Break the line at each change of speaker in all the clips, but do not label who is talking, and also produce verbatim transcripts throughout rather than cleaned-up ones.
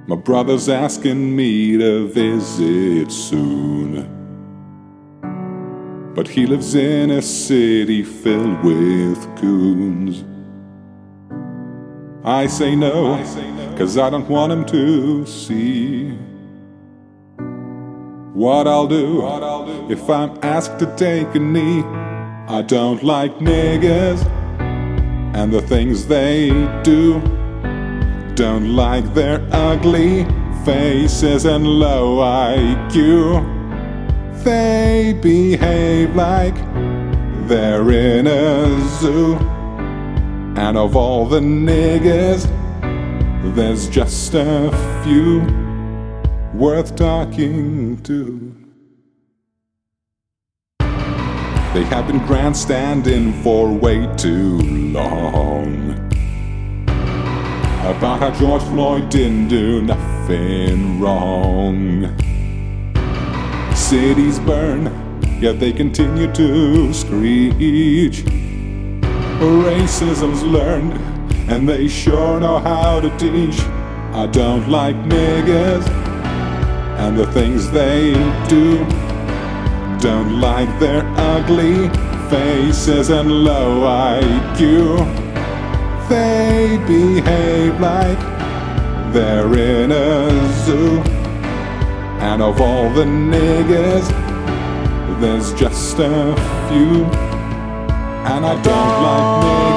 My brother's asking me to visit soon, but he lives in a city filled with goons. I say no, cause I don't want him to see what I'll do if I'm asked to take a knee. I don't like niggas and the things they do. Don't like their ugly faces and low I Q. They behave like they're in a zoo. And of all the niggas, there's just a few worth talking to. They have been grandstanding for way too long about how George Floyd didn't do nothing wrong. Cities burn, yet they continue to screech. Racism's learned, and they sure know how to teach. I don't like niggas and the things they do. Don't like their ugly faces and low I Q. They behave like they're in a zoo. And of all the niggas, there's just a few. And I don't like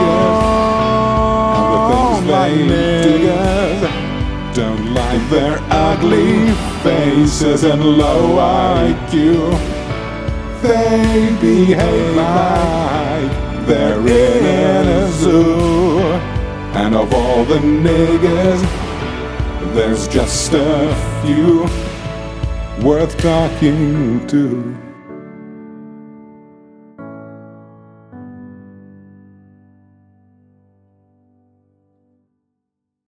niggas and the things they do. Don't like their ugly faces and low I Q. They behave like they're in a zoo. And of all the niggas, there's just a few worth talking to.